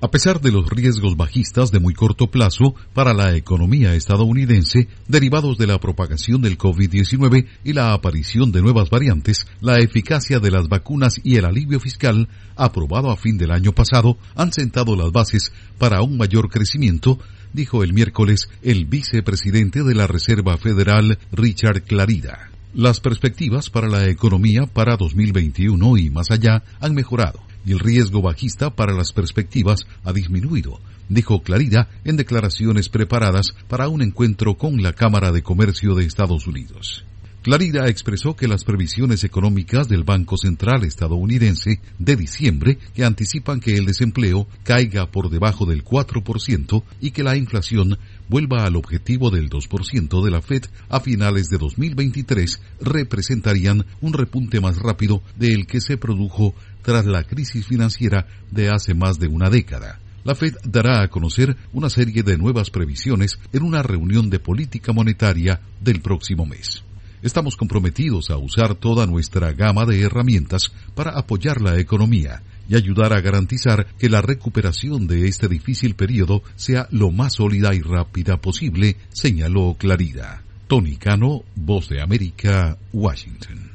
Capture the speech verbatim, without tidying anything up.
A pesar de los riesgos bajistas de muy corto plazo para la economía estadounidense, derivados de la propagación del COVID diecinueve y la aparición de nuevas variantes, la eficacia de las vacunas y el alivio fiscal, aprobado a fin del año pasado, han sentado las bases para un mayor crecimiento, dijo el miércoles el vicepresidente de la Reserva Federal, Richard Clarida. Las perspectivas para la economía para dos mil veintiuno y más allá han mejorado, y el riesgo bajista para las perspectivas ha disminuido, dijo Clarida en declaraciones preparadas para un encuentro con la Cámara de Comercio de Estados Unidos. Clarida expresó que las previsiones económicas del Banco Central estadounidense de diciembre, que anticipan que el desempleo caiga por debajo del cuatro por ciento y que la inflación vuelva al objetivo del dos por ciento de la Fed a finales de dos mil veintitrés, representarían un repunte más rápido del que se produjo tras la crisis financiera de hace más de una década. La Fed dará a conocer una serie de nuevas previsiones en una reunión de política monetaria del próximo mes. Estamos comprometidos a usar toda nuestra gama de herramientas para apoyar la economía y ayudar a garantizar que la recuperación de este difícil periodo sea lo más sólida y rápida posible, señaló Clarida. Tony Cano, Voz de América, Washington.